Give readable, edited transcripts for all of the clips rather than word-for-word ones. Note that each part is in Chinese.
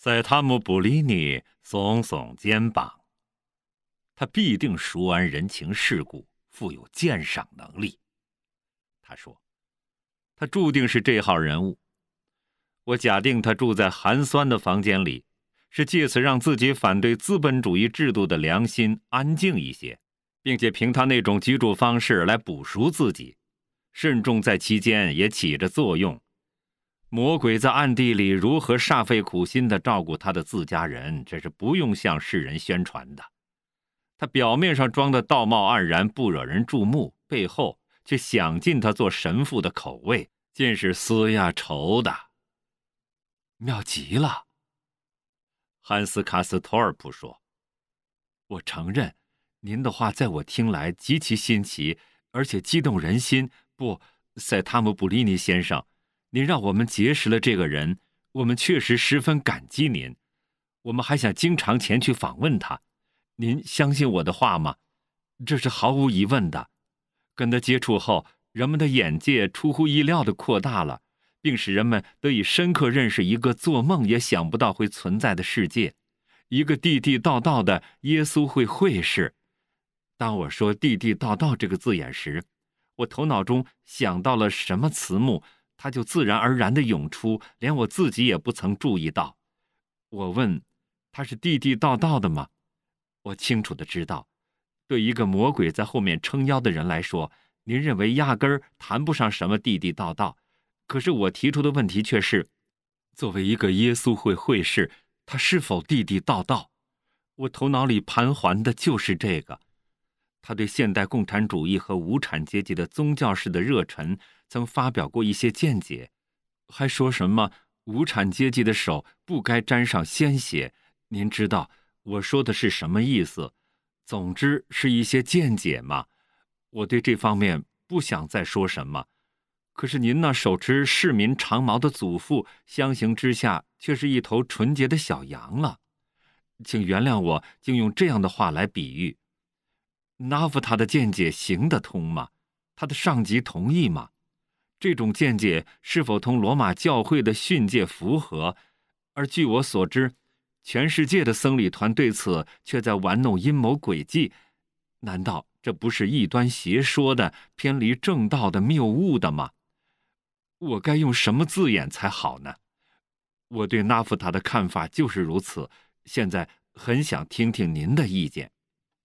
塞塔姆布里尼耸耸肩膀，他必定熟谙人情世故，富有鉴赏能力。他说，他注定是这号人物。我假定他住在寒酸的房间里，是借此让自己反对资本主义制度的良心安静一些，并且凭他那种居住方式来补赎自己，慎重在其间也起着作用。魔鬼在暗地里如何煞费苦心地照顾他的自家人，这是不用向世人宣传的。他表面上装得道貌岸然，不惹人注目，背后却想尽他做神父的口味，尽是私呀仇的。妙极了，汉斯·卡斯托尔普说。我承认，您的话在我听来极其新奇，而且激动人心。不，塞塔姆布利尼先生，您让我们结识了这个人，我们确实十分感激您。我们还想经常前去访问他。您相信我的话吗？这是毫无疑问的。跟他接触后，人们的眼界出乎意料地扩大了，并使人们得以深刻认识一个做梦也想不到会存在的世界，一个地地道道的耶稣会会士。当我说地地道道这个字眼时，我头脑中想到了什么词目，它就自然而然地涌出，连我自己也不曾注意到。我问，它是地地道道的吗？我清楚地知道，对一个魔鬼在后面撑腰的人来说，您认为压根儿谈不上什么地地道道。可是我提出的问题却是，作为一个耶稣会会士，他是否地地道道？我头脑里盘桓的就是这个。他对现代共产主义和无产阶级的宗教式的热忱曾发表过一些见解，还说什么无产阶级的手不该沾上鲜血。您知道我说的是什么意思？总之是一些见解嘛。我对这方面不想再说什么。可是您那手持市民长矛的祖父，相形之下却是一头纯洁的小羊了。请原谅我竟用这样的话来比喻。纳夫塔的见解行得通吗？他的上级同意吗？这种见解是否同罗马教会的训诫符合？而据我所知，全世界的僧侣团对此却在玩弄阴谋诡计。难道这不是异端邪说的、偏离正道的谬误的吗？我该用什么字眼才好呢？我对纳夫塔的看法就是如此，现在很想听听您的意见。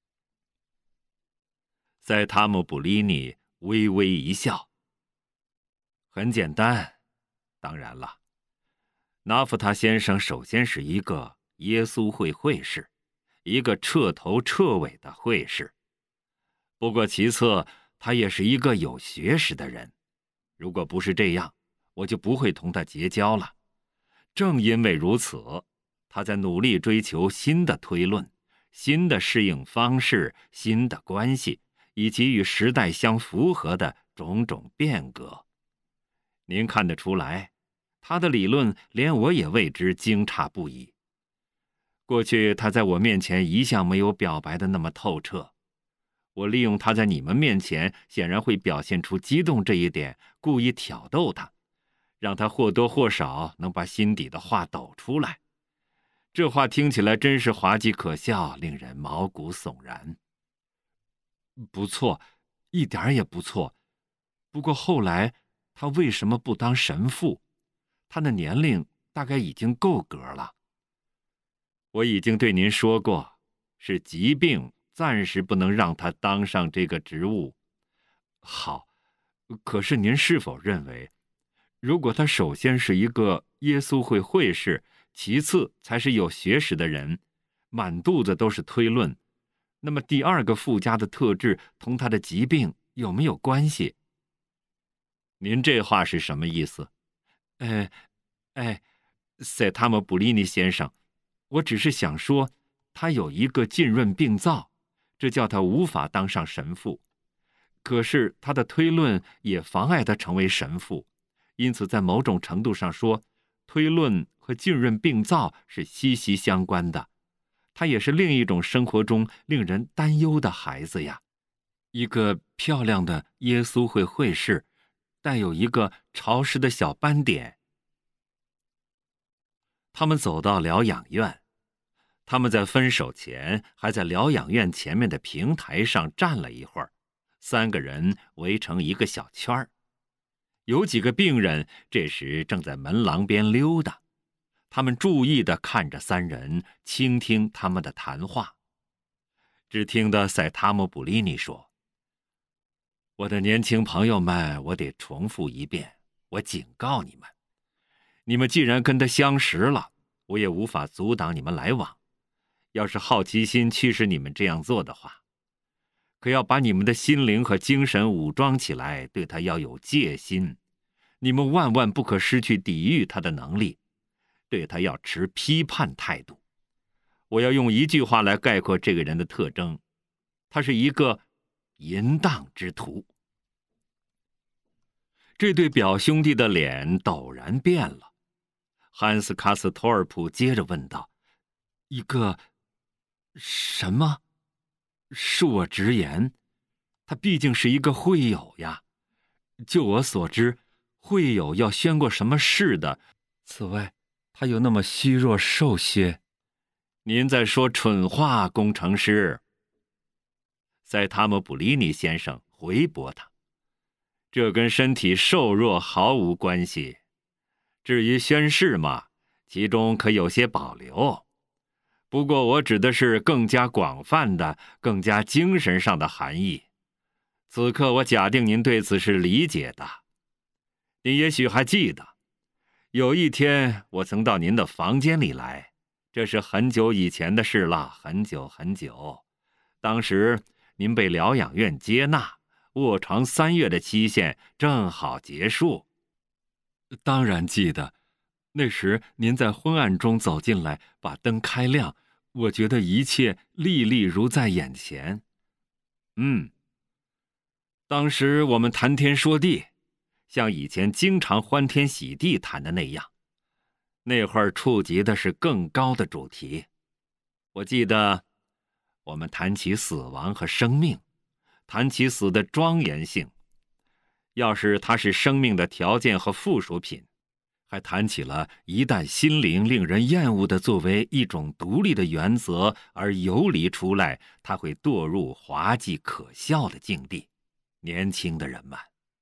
塞塔姆布利尼微微一笑。很简单，当然了，纳夫塔先生首先是一个耶稣会会士，一个彻头彻尾的会士。不过其次，他也是一个有学识的人。如果不是这样，我就不会同他结交了。正因为如此，他在努力追求新的推论、新的适应方式、新的关系，以及与时代相符合的种种变革。您看得出来，他的理论连我也为之惊诧不已。过去他在我面前一向没有表白的那么透彻，我利用他在你们面前显然会表现出激动这一点，故意挑逗他，让他或多或少能把心底的话抖出来。这话听起来真是滑稽可笑，令人毛骨悚然。不错，一点儿也不错。不过后来他为什么不当神父？他的年龄大概已经够格了。我已经对您说过，是疾病暂时不能让他当上这个职务。好，可是您是否认为，如果他首先是一个耶稣会会士，其次才是有学识的人，满肚子都是推论，那么第二个附加的特质同他的疾病有没有关系？您这话是什么意思？塞塔姆布利尼先生，我只是想说，他有一个浸润病灶，这叫他无法当上神父。可是他的推论也妨碍他成为神父，因此在某种程度上说，推论和浸润病灶是息息相关的。他也是另一种生活中令人担忧的孩子呀，一个漂亮的耶稣会会士，带有一个潮湿的小斑点。 他们走到疗养院，他们在分手前还在疗养院前面的平台上站了一会儿，3个人围成一个小圈儿。有几个病人这时正在门廊边溜达，他们注意地看着3人，倾听他们的谈话。只听得塞塔姆布利尼说：“我的年轻朋友们，我得重复一遍，我警告你们，你们既然跟他相识了，我也无法阻挡你们来往。要是好奇心驱使你们这样做的话，可要把你们的心灵和精神武装起来，对他要有戒心。你们万万不可失去抵御他的能力，对他要持批判态度。我要用一句话来概括这个人的特征，他是一个淫荡之徒。”这对表兄弟的脸陡然变了。汉斯·卡斯托尔普接着问道：“一个什么？恕我直言，他毕竟是一个会友呀。就我所知，会友要宣过什么誓的。此外，他又那么虚弱瘦削。”“您在说蠢话，工程师。”塞塔姆布利尼先生回驳他：“这跟身体瘦弱毫无关系。至于宣誓嘛，其中可有些保留。不过我指的是更加广泛的、更加精神上的含义。此刻我假定您对此是理解的。您也许还记得，有一天我曾到您的房间里来，这是很久以前的事了，很久很久。当时您被疗养院接纳，卧床3月的期限正好结束。”“当然记得，那时您在昏暗中走进来，把灯开亮，我觉得一切历历如在眼前。”“当时我们谈天说地，像以前经常欢天喜地谈的那样。那会儿触及的是更高的主题。我记得我们谈起死亡和生命，谈起死的庄严性。要是它是生命的条件和附属品，还谈起了一旦心灵令人厌恶的作为一种独立的原则而游离出来，它会堕入滑稽可笑的境地。年轻的人们。”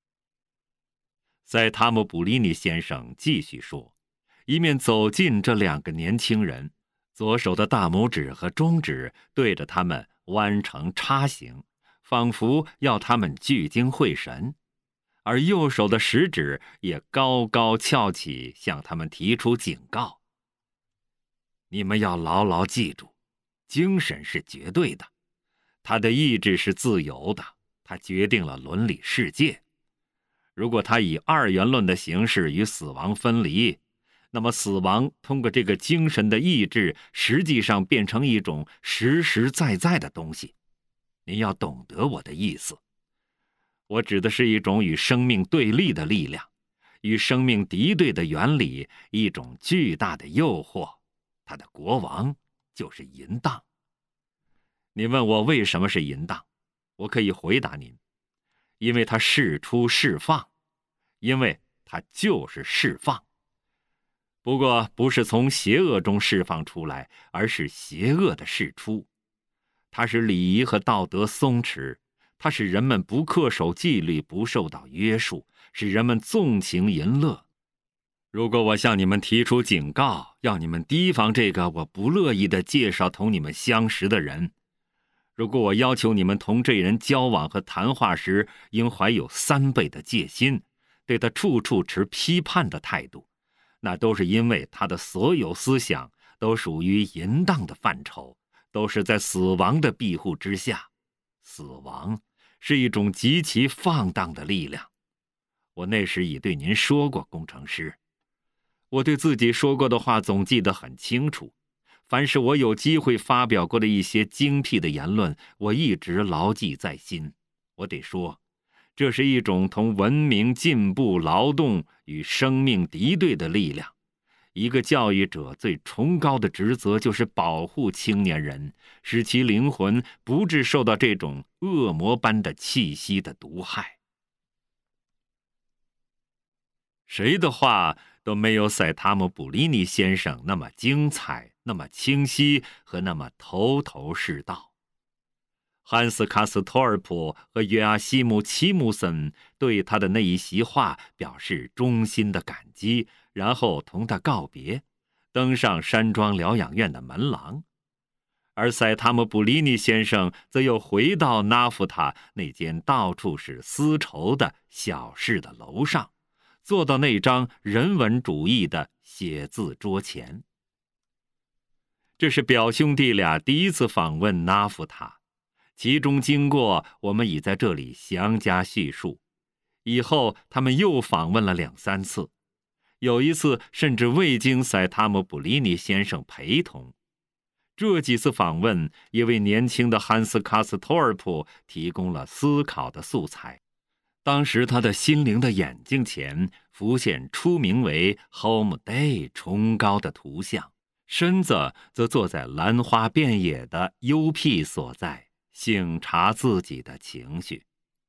塞塔姆布利尼先生继续说，一面走近这2个年轻人，左手的大拇指和中指对着他们弯成叉形，仿佛要他们聚精会神，而右手的食指也高高翘起，向他们提出警告：“你们要牢牢记住，精神是绝对的，他的意志是自由的，他决定了伦理世界。如果他以2元论的形式与死亡分离，那么死亡通过这个精神的意志，实际上变成一种实实在在的东西。您要懂得我的意思。我指的是一种与生命对立的力量，与生命敌对的原理，一种巨大的诱惑。它的国王就是淫荡。你问我为什么是淫荡，我可以回答您：因为它释出释放，因为它就是释放。不过不是从邪恶中释放出来，而是邪恶的释出。它使礼仪和道德松弛，它使人们不恪守纪律，不受到约束，使人们纵情淫乐。如果我向你们提出警告，要你们提防这个我不乐意地介绍同你们相识的人，如果我要求你们同这人交往和谈话时，应怀有3倍的戒心，对他处处持批判的态度，那都是因为他的所有思想都属于淫荡的范畴，都是在死亡的庇护之下。死亡是一种极其放荡的力量。我那时已对您说过，工程师。我对自己说过的话总记得很清楚，凡是我有机会发表过的一些精辟的言论，我一直牢记在心。我得说，这是一种同文明、进步、劳动与生命敌对的力量。一个教育者最崇高的职责就是保护青年人，使其灵魂不致受到这种恶魔般的气息的毒害。谁的话都没有塞塔姆布里尼先生那么精彩，那么清晰和那么头头是道。汉斯·卡斯托尔普和约阿希姆·齐姆森对他的那一席话表示衷心的感激，然后同他告别，登上山庄疗养院的门廊。而塞塔姆布里尼先生则又回到纳夫塔那间到处是丝绸的小室的楼上，坐到那张人文主义的写字桌前。这是表兄弟俩第一次访问纳夫塔，其中经过我们已在这里详加叙述。以后他们又访问了2、3次，有一次甚至未经塞塔姆布里尼先生陪同。这几次访问也为年轻的汉斯·卡斯托尔普提供了思考的素材。当时他的心灵的眼睛前浮现出名为 Home Day 崇高的图像，身子则坐在兰花遍野的幽僻所在，省察自己的情绪。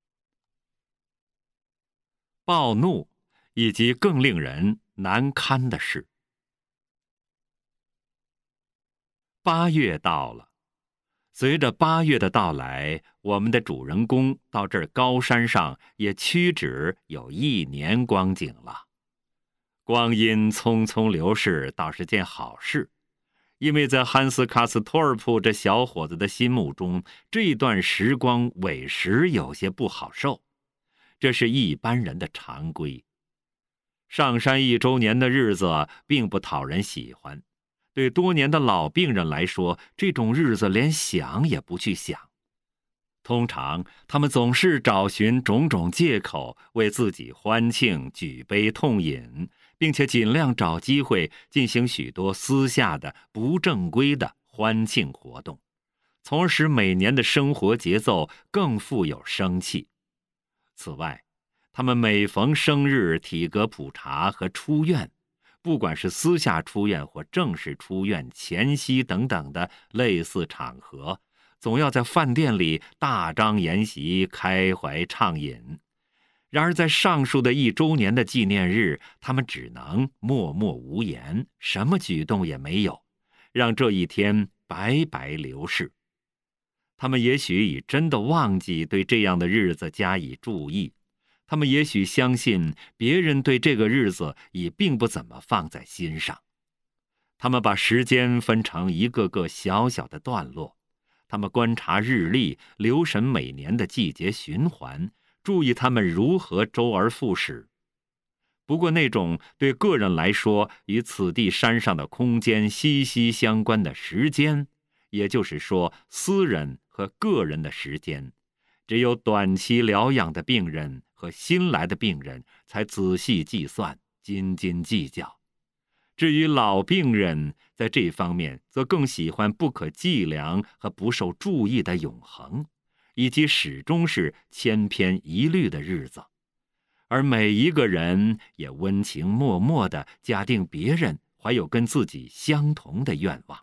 暴怒以及更令人难堪的事。8月到了，随着8月的到来，我们的主人公到这儿高山上也屈指有1年光景了。光阴匆匆流逝倒是件好事，因为在汉斯·卡斯托尔普这小伙子的心目中，这段时光委实有些不好受。这是一般人的常规。上山1周年的日子并不讨人喜欢，对多年的老病人来说，这种日子连想也不去想。通常他们总是找寻种种借口为自己欢庆，举杯痛饮，并且尽量找机会进行许多私下的不正规的欢庆活动，从而使每年的生活节奏更富有生气。此外，他们每逢生日、体格普查和出院，不管是私下出院或正式出院、前夕等等的类似场合，总要在饭店里大张筵席，开怀畅饮。然而在上述的1周年的纪念日，他们只能默默无言，什么举动也没有，让这一天白白流逝。他们也许已真的忘记对这样的日子加以注意，他们也许相信别人对这个日子已并不怎么放在心上。他们把时间分成一个个小小的段落，他们观察日历，留神每年的季节循环，注意他们如何周而复始。不过那种对个人来说与此地山上的空间息息相关的时间，也就是说私人和个人的时间，只有短期疗养的病人和新来的病人才仔细计算，斤斤计较。至于老病人，在这方面则更喜欢不可计量和不受注意的永恒，以及始终是千篇一律的日子。而每一个人也温情脉脉地假定别人怀有跟自己相同的愿望。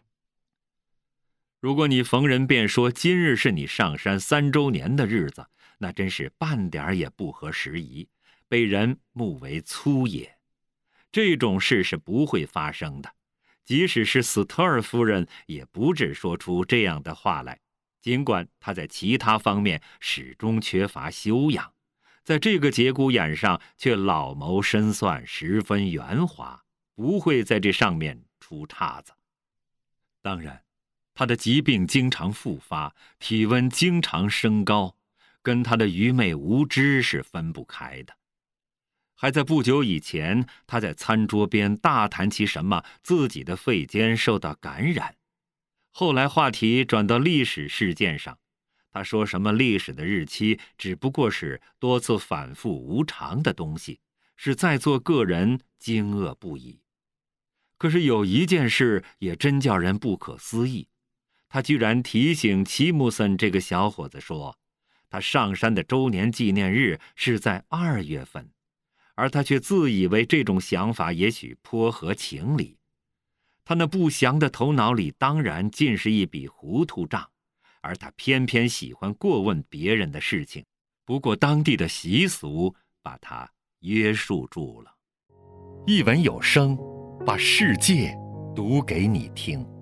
如果你逢人便说今日是你上山3周年的日子，那真是半点也不合时宜，被人目为粗野。这种事是不会发生的，即使是斯特尔夫人也不致说出这样的话来，尽管她在其他方面始终缺乏修养，在这个节骨眼上却老谋深算，十分圆滑，不会在这上面出岔子。当然，他的疾病经常复发，体温经常升高，跟他的愚昧无知是分不开的。还在不久以前，他在餐桌边大谈起什么自己的肺间受到感染，后来话题转到历史事件上，他说什么历史的日期只不过是多次反复无常的东西，使在座个人惊愕不已。可是有一件事也真叫人不可思议，他居然提醒齐姆森这个小伙子说，他上山的周年纪念日是在2月份，而他却自以为这种想法也许颇合情理。他那不详的头脑里当然尽是一笔糊涂账，而他偏偏喜欢过问别人的事情，不过当地的习俗把他约束住了。 一文有声，把世界读给你听。